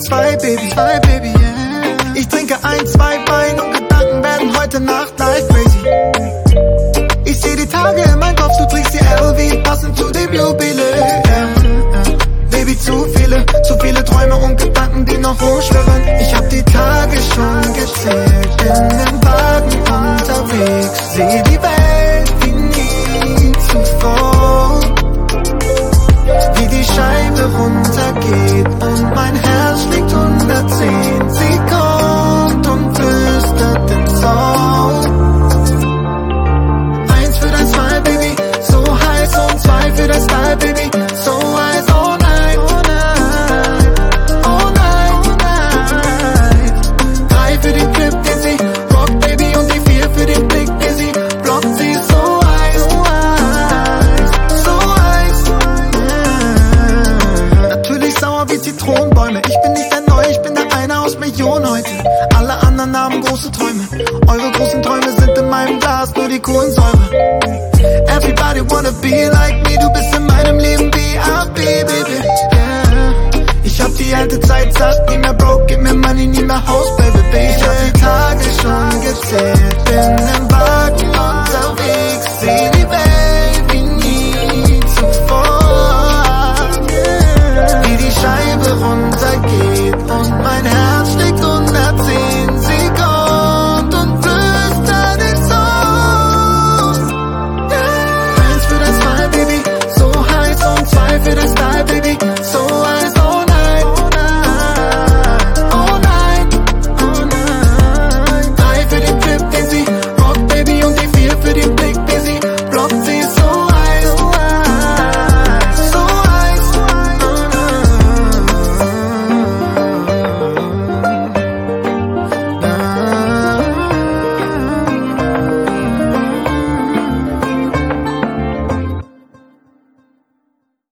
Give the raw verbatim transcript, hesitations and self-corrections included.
zwei, Baby, zwei, Baby, yeah. Ich trinke ein, zwei Wein und Gedanken werden heute Nacht live crazy. Ich seh die Tage in meinem Kopf, du trägst die L V, passend zu dem Jubiläum. Yeah. Baby, zu viele, zu viele Träume und Gedanken, die noch hochschwirren. Ich hab die Tage schon gezählt, in dem Wagen unterwegs. Seh die Welt wie nie zuvor, wie die Scheibe runtergeht und mein Herz schlägt hundertzehn. Sie kommt und flüstert ins Ohr. Eins für dein Smile, Baby, so heiß, und zwei für dein Style, Baby, so heiß, oh nein, oh nein, oh nein, oh nein. Drei für den Clip, den sie rockt, Baby, und die vier für den Blick, den sie blockt. Sie ist so heiß, so heiß, so heiß, yeah. Natürlich sauer wie Zitronenbäume. Ich bin nicht der Neue, ich bin der eine aus Millionen heute. Alle anderen haben große Träume. Eure großen Träume sind in meinem Glas, nur die Kohlensäure. Everybody wanna be like me, du bist in meinem Leben V I P, Baby, yeah. Ich hab die alte Zeit satt, nie mehr broke, gib mir Money, nie mehr Haus,